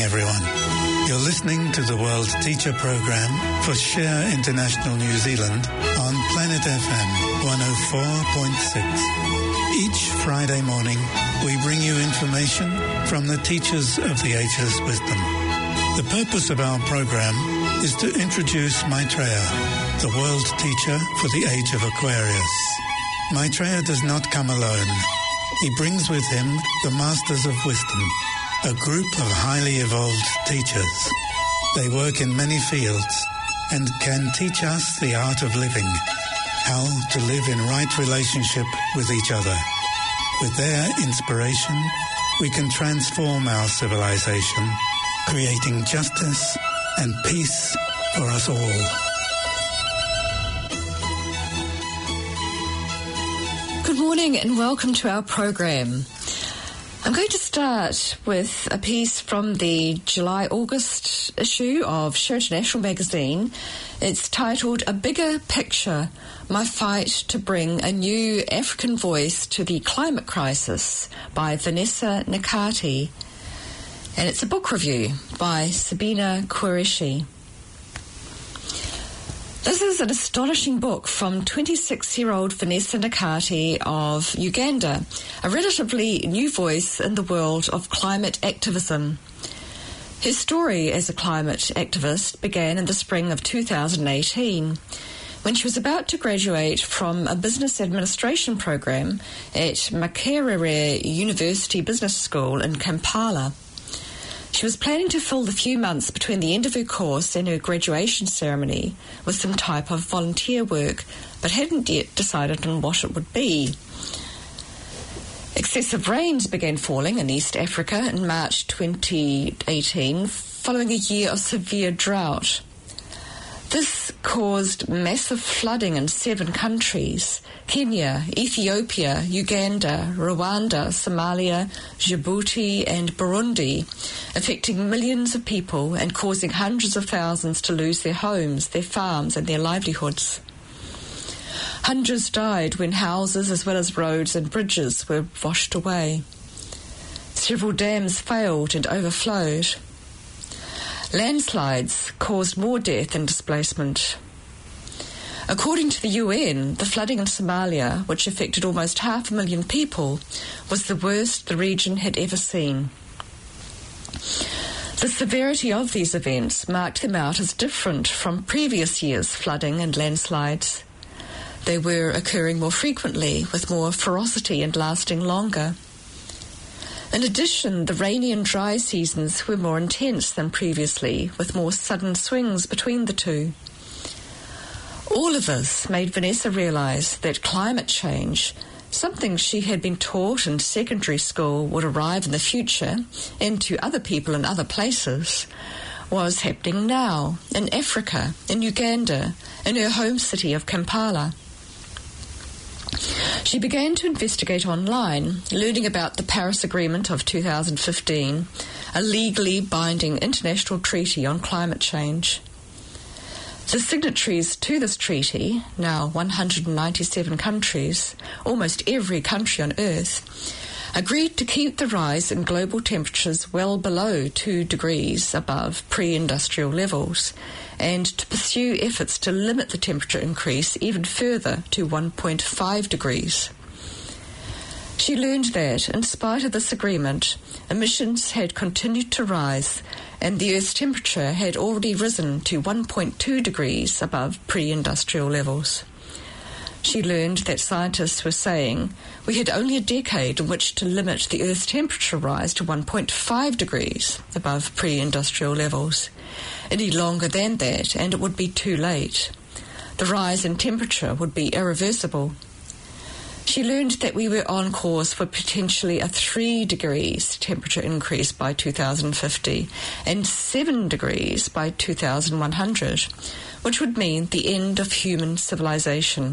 everyone. You're listening to the World Teacher Program for Share International New Zealand on Planet FM 104.6. Each Friday morning, we bring you information from the teachers of the Ageless Wisdom. The purpose of our program is to introduce Maitreya, the world teacher for the age of Aquarius. Maitreya does not come alone. He brings with him the Masters of Wisdom, a group of highly evolved teachers. They work in many fields and can teach us the art of living, how to live in right relationship with each other. With their inspiration, we can transform our civilization, creating justice and peace for us all. Good morning and welcome to our program. I'm going to start with a piece from the July-August issue of Share International magazine. It's titled A Bigger Picture, My Fight to Bring a New African Voice to the Climate Crisis by Vanessa Nakati. And it's a book review by Sabina Qureshi. This is an astonishing book from 26-year-old Vanessa Nakati of Uganda, a relatively new voice in the world of climate activism. Her story as a climate activist began in the spring of 2018, when she was about to graduate from a business administration program at Makerere University Business School in Kampala. She was planning to fill the few months between the end of her course and her graduation ceremony with some type of volunteer work, but hadn't yet decided on what it would be. Excessive rains began falling in East Africa in March 2018, following a year of severe drought. This caused massive flooding in 7 countries: Kenya, Ethiopia, Uganda, Rwanda, Somalia, Djibouti and Burundi, affecting millions of people and causing hundreds of thousands to lose their homes, their farms and their livelihoods. Hundreds died when houses as well as roads and bridges were washed away. Several dams failed and overflowed. Landslides caused more death and displacement. According to the UN, the flooding in Somalia, which affected almost 500,000 people, was the worst the region had ever seen. The severity of these events marked them out as different from previous years' flooding and landslides. They were occurring more frequently, with more ferocity and lasting longer. In addition, the rainy and dry seasons were more intense than previously, with more sudden swings between the two. All of this made Vanessa realise that climate change, something she had been taught in secondary school would arrive in the future and to other people in other places, was happening now, in Africa, in Uganda, in her home city of Kampala. She began to investigate online, learning about the Paris Agreement of 2015, a legally binding international treaty on climate change. The signatories to this treaty, now 197 countries, almost every country on Earth, agreed to keep the rise in global temperatures well below 2 degrees above pre-industrial levels, and to pursue efforts to limit the temperature increase even further to 1.5 degrees. She learned that, in spite of this agreement, emissions had continued to rise and the Earth's temperature had already risen to 1.2 degrees above pre-industrial levels. She learned that scientists were saying we had only a decade in which to limit the Earth's temperature rise to 1.5 degrees above pre-industrial levels. Any longer than that, and it would be too late. The rise in temperature would be irreversible. She learned that we were on course for potentially a 3 degrees temperature increase by 2050 and 7 degrees by 2100, which would mean the end of human civilization.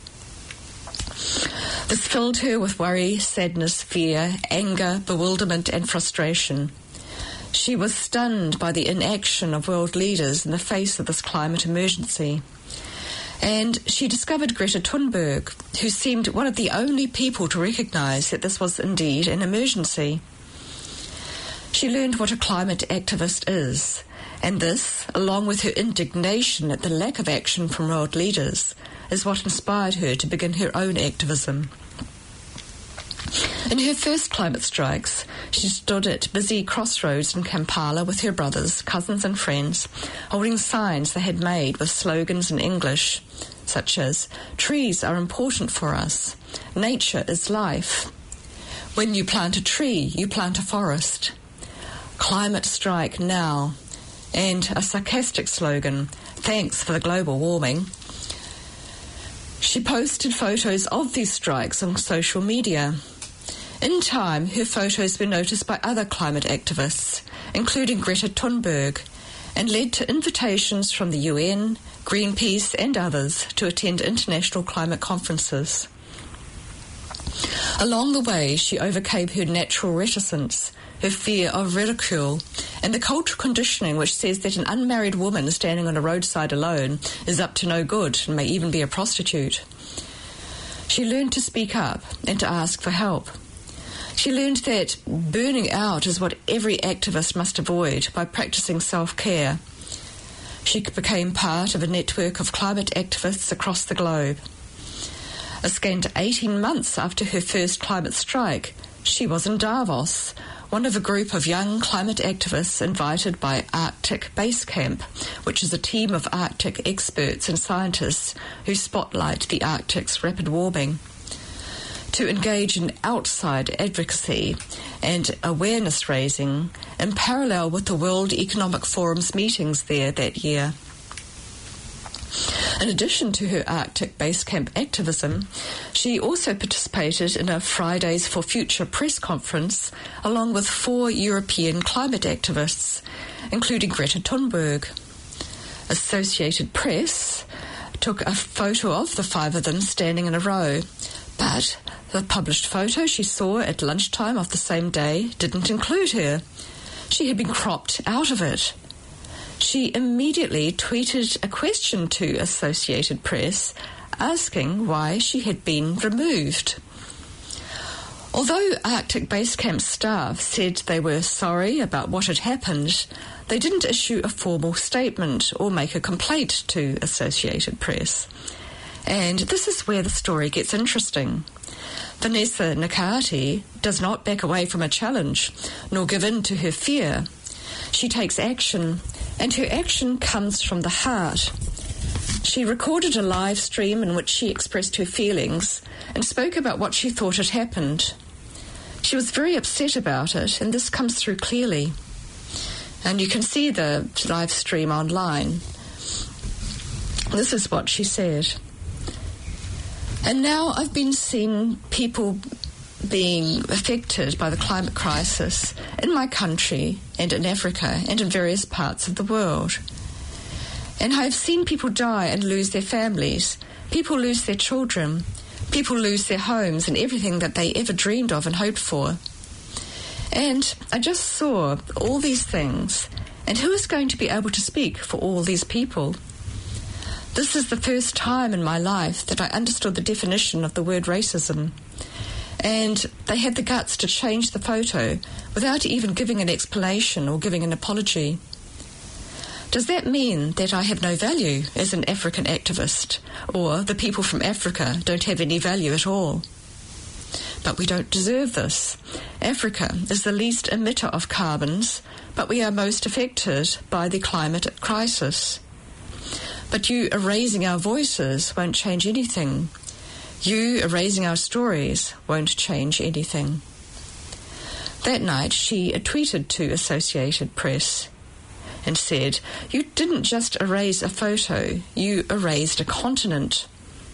This filled her with worry, sadness, fear, anger, bewilderment and frustration. She was stunned by the inaction of world leaders in the face of this climate emergency. And she discovered Greta Thunberg, who seemed one of the only people to recognise that this was indeed an emergency. She learned what a climate activist is, and this, along with her indignation at the lack of action from world leaders, is what inspired her to begin her own activism. In her first climate strikes, she stood at busy crossroads in Kampala with her brothers, cousins and friends, holding signs they had made with slogans in English, such as, "Trees are important for us," "Nature is life," "When you plant a tree, you plant a forest," "Climate strike now," and a sarcastic slogan, "Thanks for the global warming." She posted photos of these strikes on social media. In time, her photos were noticed by other climate activists, including Greta Thunberg, and led to invitations from the UN, Greenpeace and others to attend international climate conferences. Along the way, she overcame her natural reticence, her fear of ridicule, and the cultural conditioning which says that an unmarried woman standing on a roadside alone is up to no good and may even be a prostitute. She learned to speak up and to ask for help. She learned that burning out is what every activist must avoid by practicing self-care. She became part of a network of climate activists across the globe. A scant 18 months after her first climate strike, she was in Davos, one of a group of young climate activists invited by Arctic Base Camp, which is a team of Arctic experts and scientists who spotlight the Arctic's rapid warming, to engage in outside advocacy and awareness raising in parallel with the World Economic Forum's meetings there that year. In addition to her Arctic Base Camp activism, she also participated in a Fridays for Future press conference along with 4 European climate activists, including Greta Thunberg. Associated Press took a photo of the 5 of them standing in a row, but the published photo she saw at lunchtime of the same day didn't include her. She had been cropped out of it. She immediately tweeted a question to Associated Press asking why she had been removed. Although Arctic Base Camp staff said they were sorry about what had happened, they didn't issue a formal statement or make a complaint to Associated Press. And this is where the story gets interesting. Vanessa Nakati does not back away from a challenge, nor give in to her fear. She takes action, and her action comes from the heart. She recorded a live stream in which she expressed her feelings and spoke about what she thought had happened. She was very upset about it, and this comes through clearly. And you can see the live stream online. This is what she said. And now I've been seeing people being affected by the climate crisis in my country and in Africa and in various parts of the world. And I've seen people die and lose their families. People lose their children. People lose their homes and everything that they ever dreamed of and hoped for. And I just saw all these things. And who is going to be able to speak for all these people? This is the first time in my life that I understood the definition of the word racism. And they had the guts to change the photo without even giving an explanation or giving an apology. Does that mean that I have no value as an African activist, or the people from Africa don't have any value at all? But we don't deserve this. Africa is the least emitter of carbons, but we are most affected by the climate crisis. But you erasing our voices won't change anything. You erasing our stories won't change anything. That night, she tweeted to Associated Press and said, "You didn't just erase a photo, you erased a continent."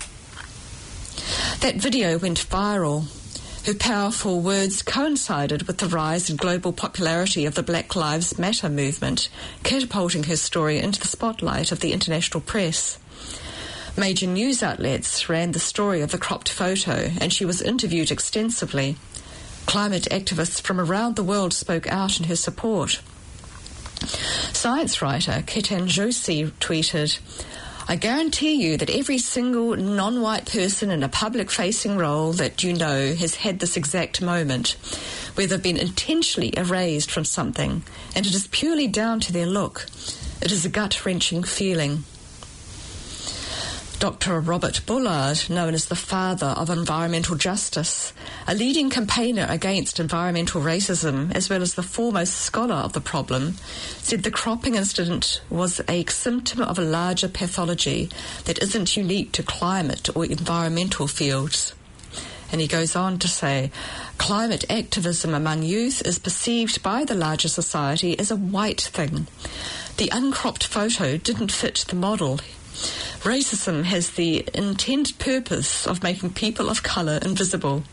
That video went viral. Her powerful words coincided with the rise in global popularity of the Black Lives Matter movement, catapulting her story into the spotlight of the international press. Major news outlets ran the story of the cropped photo, and she was interviewed extensively. Climate activists from around the world spoke out in her support. Science writer Ketan Joshi tweeted, I guarantee you that every single non-white person in a public-facing role that you know has had this exact moment, where they've been intentionally erased from something, and it is purely down to their look. It is a gut-wrenching feeling. Dr. Robert Bullard, known as the father of environmental justice, a leading campaigner against environmental racism, as well as the foremost scholar of the problem, said the cropping incident was a symptom of a larger pathology that isn't unique to climate or environmental fields. And he goes on to say, climate activism among youth is perceived by the larger society as a white thing. The uncropped photo didn't fit the model. Racism has the intended purpose of making people of colour invisible.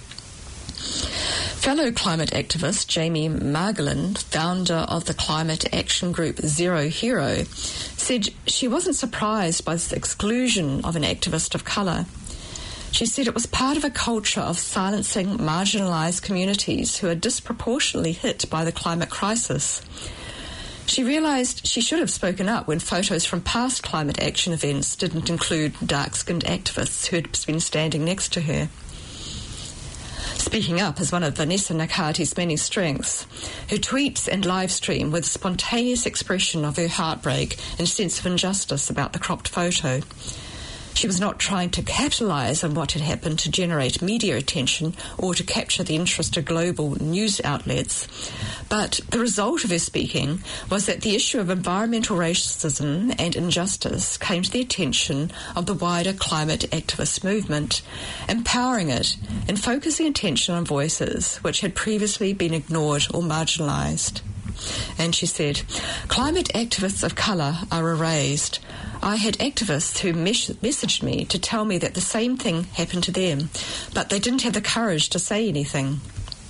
Fellow climate activist Jamie Margolin, founder of the climate action group Zero Hero, said she wasn't surprised by the exclusion of an activist of colour. She said it was part of a culture of silencing marginalised communities who are disproportionately hit by the climate crisis. She realised she should have spoken up when photos from past climate action events didn't include dark-skinned activists who had been standing next to her. Speaking up is one of Vanessa Nakati's many strengths. Her tweets and live stream with spontaneous expression of her heartbreak and sense of injustice about the cropped photo. She was not trying to capitalise on what had happened to generate media attention or to capture the interest of global news outlets. But the result of her speaking was that the issue of environmental racism and injustice came to the attention of the wider climate activist movement, empowering it and focusing attention on voices which had previously been ignored or marginalised. And she said, climate activists of colour are erased. I had activists who messaged me to tell me that the same thing happened to them, but they didn't have the courage to say anything.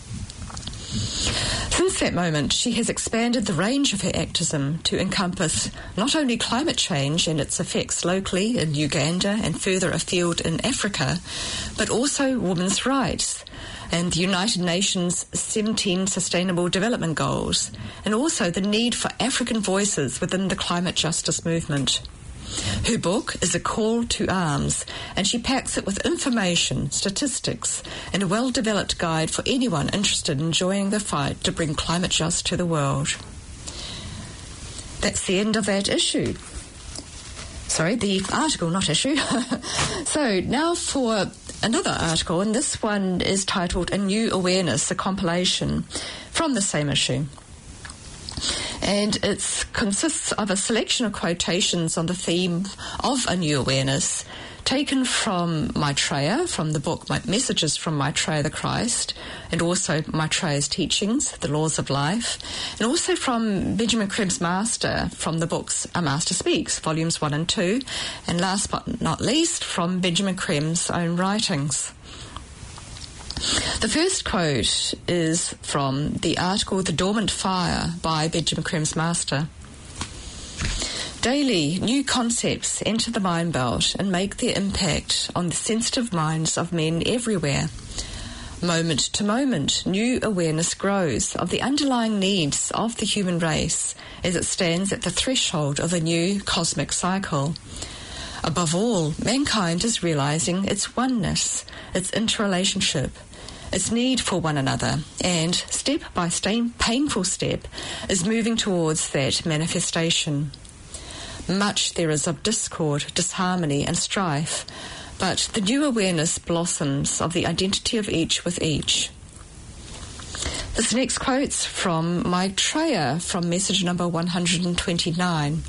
Since that moment, she has expanded the range of her activism to encompass not only climate change and its effects locally in Uganda and further afield in Africa, but also women's rights and the United Nations 17 Sustainable Development Goals, and also the need for African voices within the climate justice movement. Her book is a call to arms, and she packs it with information, statistics, and a well-developed guide for anyone interested in joining the fight to bring climate justice to the world. That's the end of that issue. Sorry, the article, not issue. So now for another article, and this one is titled A New Awareness, a compilation from the same issue. And it consists of a selection of quotations on the theme of a new awareness taken from Maitreya, from the book Messages from Maitreya the Christ, and also Maitreya's teachings, The Laws of Life, and also from Benjamin Cribb's Master, from the books A Master Speaks, Volumes 1 and 2, and last but not least, from Benjamin Cribb's own writings. The first quote is from the article The Dormant Fire by Benjamin Cribb's Master. Daily, new concepts enter the mind belt and make their impact on the sensitive minds of men everywhere. Moment to moment, new awareness grows of the underlying needs of the human race as it stands at the threshold of a new cosmic cycle. Above all, mankind is realising its oneness, its interrelationship, its need for one another, and step by painful step is moving towards that manifestation. Much there is of discord, disharmony and strife, but the new awareness blossoms of the identity of each with each. This next quote's from Maitreya, from message number 129.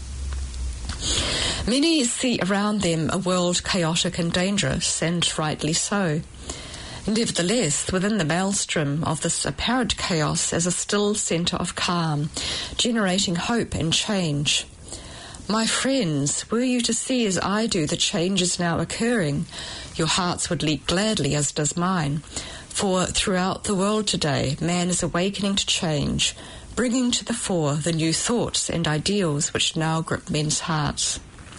Many see around them a world chaotic and dangerous, and rightly so. Nevertheless, within the maelstrom of this apparent chaos is a still centre of calm, generating hope and change. My friends, were you to see as I do the changes now occurring, your hearts would leap gladly, as does mine. For throughout the world today, man is awakening to change, bringing to the fore the new thoughts and ideals which now grip men's hearts.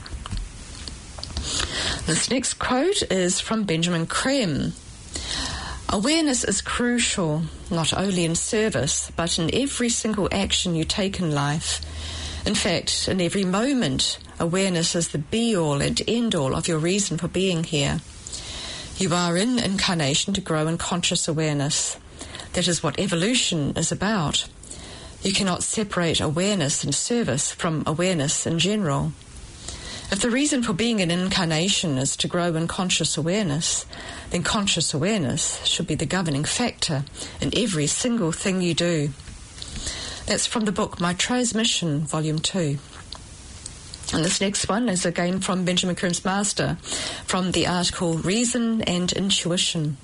This next quote is from Benjamin Cribb. Awareness is crucial, not only in service, but in every single action you take in life. In fact, in every moment Awareness is the be-all and end-all of your reason for being here. You are in incarnation to grow in conscious awareness. That is what evolution is about. You cannot separate awareness and service from awareness in general. If the reason for being in incarnation is to grow in conscious awareness, then conscious awareness should be the governing factor in every single thing you do. That's from the book Maitreya's Mission, Volume 2. And this next one is again from Benjamin Crimm's Master, from the article Reason and Intuition.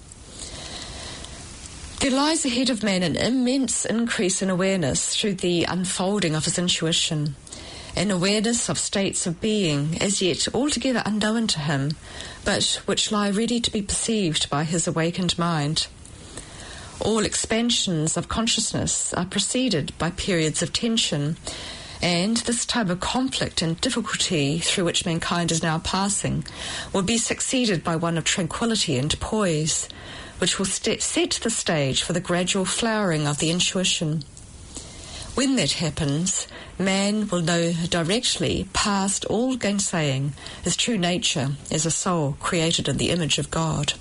There lies ahead of man an immense increase in awareness through the unfolding of his intuition, an awareness of states of being as yet altogether unknown to him, but which lie ready to be perceived by his awakened mind. All expansions of consciousness are preceded by periods of tension, and this type of conflict and difficulty through which mankind is now passing will be succeeded by one of tranquility and poise, which will set the stage for the gradual flowering of the intuition. When that happens, man will know directly, past all gainsaying, his true nature as a soul created in the image of God.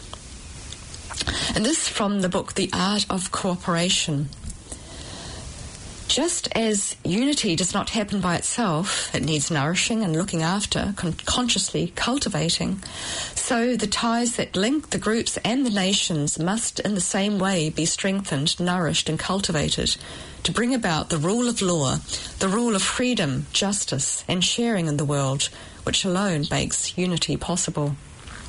And this from the book The Art of Cooperation. Just as unity does not happen by itself, it needs nourishing and looking after, consciously cultivating, so the ties that link the groups and the nations must in the same way be strengthened, nourished and cultivated to bring about the rule of law, the rule of freedom, justice and sharing in the world, which alone makes unity possible.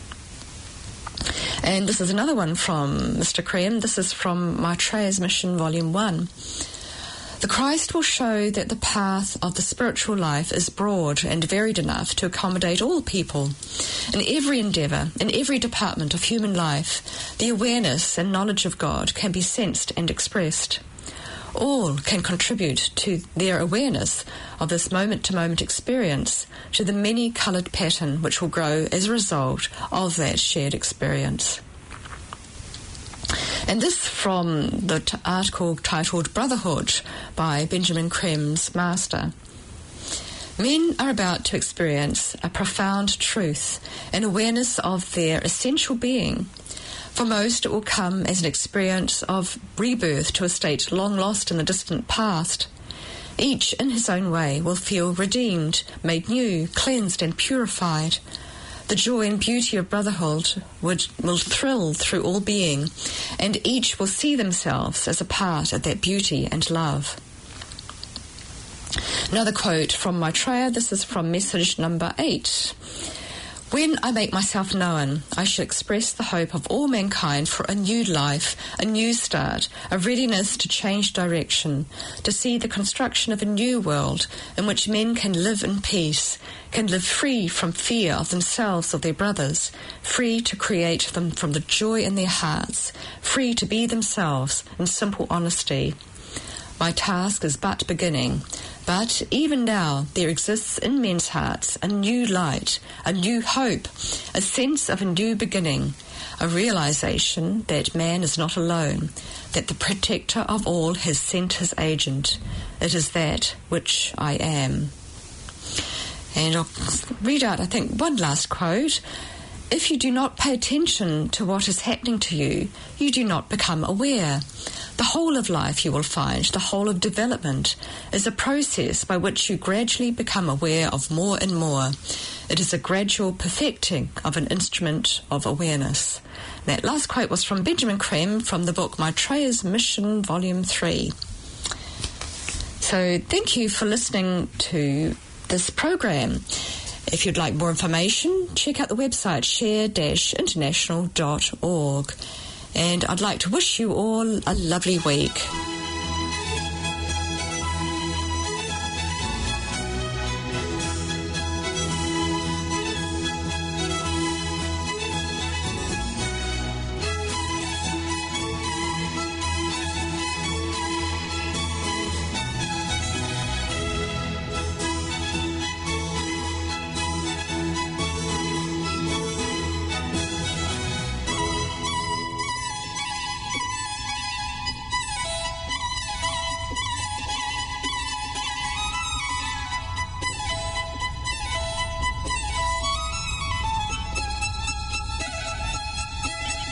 And this is another one from Mr. Crimm. This is from Maitreya's Mission, Volume 1. The Christ will show that the path of the spiritual life is broad and varied enough to accommodate all people. In every endeavour, in every department of human life, the awareness and knowledge of God can be sensed and expressed. All can contribute to their awareness of this moment-to-moment experience, to the many-coloured pattern which will grow as a result of that shared experience. And this from the article titled Brotherhood by Benjamin Crimm's Master. Men are about to experience a profound truth, an awareness of their essential being. For most, it will come as an experience of rebirth to a state long lost in the distant past. Each, in his own way, will feel redeemed, made new, cleansed and purified. The joy and beauty of brotherhood will thrill through all being, and each will see themselves as a part of that beauty and love. Another quote from Maitreya. This is from message number 8. When I make myself known, I shall express the hope of all mankind for a new life, a new start, a readiness to change direction, to see the construction of a new world in which men can live in peace, can live free from fear of themselves or their brothers, free to create them from the joy in their hearts, free to be themselves in simple honesty. My task is but beginning, but even now there exists in men's hearts a new light, a new hope, a sense of a new beginning, a realization that man is not alone, that the protector of all has sent his agent. It is that which I am. And I'll read out, I think, one last quote. If you do not pay attention to what is happening to you, you do not become aware. The whole of life, you will find, the whole of development, is a process by which you gradually become aware of more and more. It is a gradual perfecting of an instrument of awareness. That last quote was from Benjamin Crimm from the book Maitreya's Mission, Volume 3. So thank you for listening to this program. If you'd like more information, check out the website share-international.org. And I'd like to wish you all a lovely week.